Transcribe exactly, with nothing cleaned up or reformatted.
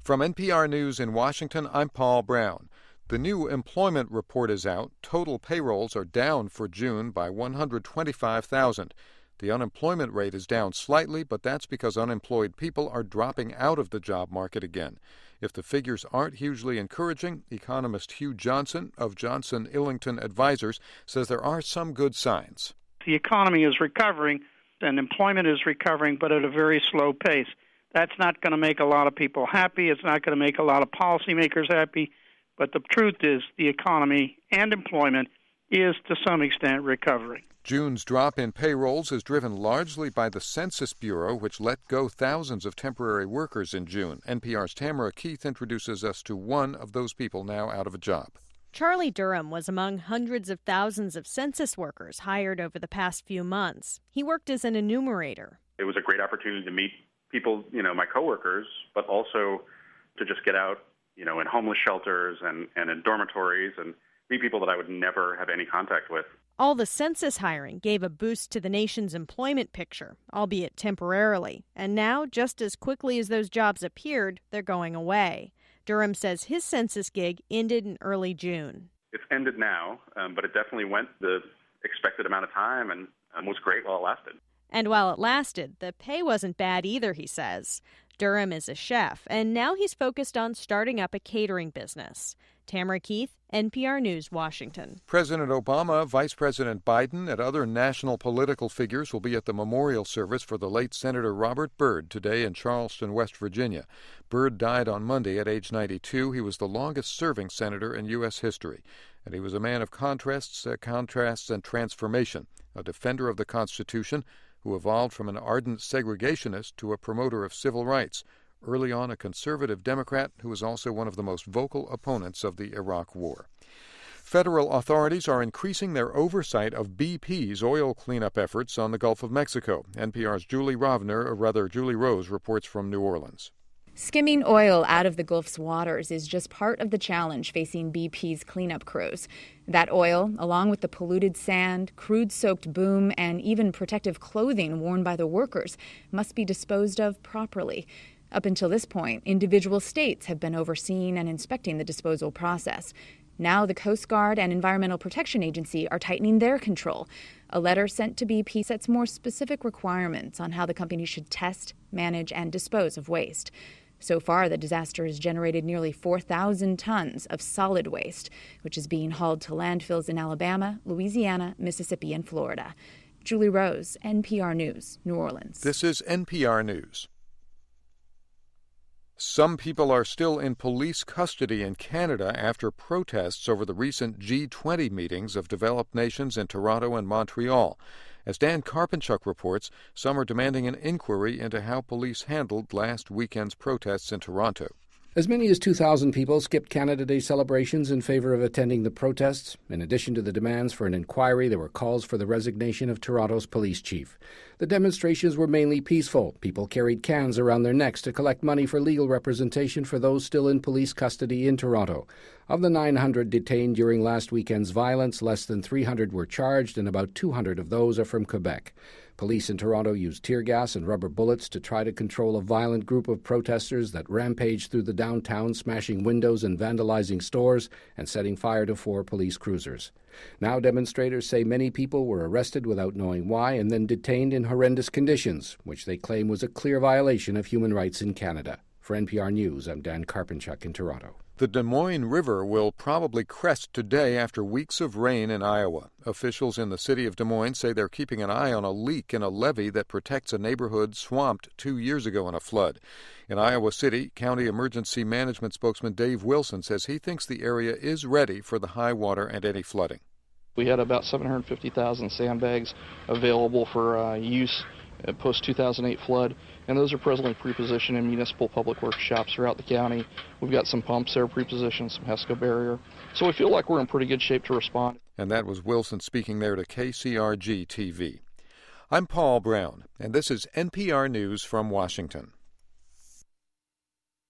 From N P R News in Washington, I'm Paul Brown. The new employment report is out. Total payrolls are down for June by one hundred twenty-five thousand. The unemployment rate is down slightly, but that's because unemployed people are dropping out of the job market again. If the figures aren't hugely encouraging, economist Hugh Johnson of Johnson Illington Advisors says there are some good signs. The economy is recovering and employment is recovering, but at a very slow pace. That's not going to make a lot of people happy. It's not going to make a lot of policymakers happy. But the truth is the economy and employment is, to some extent, recovering. June's drop in payrolls is driven largely by the Census Bureau, which let go thousands of temporary workers in June. N P R's Tamara Keith introduces us to one of those people now out of a job. Charlie Durham was among hundreds of thousands of census workers hired over the past few months. He worked as an enumerator. It was a great opportunity to meet people, you know, my coworkers, but also to just get out, you know, in homeless shelters and, and in dormitories and meet people that I would never have any contact with. All the census hiring gave a boost to the nation's employment picture, albeit temporarily. And now, just as quickly as those jobs appeared, they're going away. Durham says his census gig ended in early June. It's ended now, um, but it definitely went the expected amount of time and um, was great while it lasted. And while it lasted, the pay wasn't bad either, he says. Durham is a chef, and now he's focused on starting up a catering business. Tamara Keith, N P R News, Washington. President Obama, Vice President Biden, and other national political figures will be at the memorial service for the late Senator Robert Byrd today in Charleston, West Virginia. Byrd died on Monday at age ninety-two. He was the longest-serving senator in U S history, and he was a man of contrasts, uh, contrasts and transformation, a defender of the Constitution who evolved from an ardent segregationist to a promoter of civil rights. Early on, a conservative Democrat who was also one of the most vocal opponents of the Iraq War. Federal authorities are increasing their oversight of B P's oil cleanup efforts on the Gulf of Mexico. N P R's Julie Rovner, or rather Julie Rose, reports from New Orleans. Skimming oil out of the Gulf's waters is just part of the challenge facing B P's cleanup crews. That oil, along with the polluted sand, crude-soaked boom, and even protective clothing worn by the workers, must be disposed of properly. Up until this point, individual states have been overseeing and inspecting the disposal process. Now the Coast Guard and Environmental Protection Agency are tightening their control. A letter sent to B P sets more specific requirements on how the company should test, manage, and dispose of waste. So far, the disaster has generated nearly four thousand tons of solid waste, which is being hauled to landfills in Alabama, Louisiana, Mississippi, and Florida. Julie Rose, N P R News, New Orleans. This is N P R News. Some people are still in police custody in Canada after protests over the recent G twenty meetings of developed nations in Toronto and Montreal. As Dan Karpinchuk reports, some are demanding an inquiry into how police handled last weekend's protests in Toronto. As many as two thousand people skipped Canada Day celebrations in favor of attending the protests. In addition to the demands for an inquiry, there were calls for the resignation of Toronto's police chief. The demonstrations were mainly peaceful. People carried cans around their necks to collect money for legal representation for those still in police custody in Toronto. Of the nine hundred detained during last weekend's violence, less than three hundred were charged, and about two hundred of those are from Quebec. Police in Toronto used tear gas and rubber bullets to try to control a violent group of protesters that rampaged through the downtown, smashing windows and vandalizing stores and setting fire to four police cruisers. Now demonstrators say many people were arrested without knowing why and then detained in horrendous conditions, which they claim was a clear violation of human rights in Canada. For N P R News, I'm Dan Karpinchuk in Toronto. The Des Moines River will probably crest today after weeks of rain in Iowa. Officials in the city of Des Moines say they're keeping an eye on a leak in a levee that protects a neighborhood swamped two years ago in a flood. In Iowa City, County Emergency Management spokesman Dave Wilson says he thinks the area is ready for the high water and any flooding. We had about seven hundred fifty thousand sandbags available for uh, use post two thousand eight flood, and those are presently pre-positioned in municipal public works shops throughout the county. We've got some pumps there pre-positioned, some HESCO barrier. So we feel like we're in pretty good shape to respond. And that was Wilson speaking there to K C R G T V. I'm Paul Brown, and this is N P R News from Washington.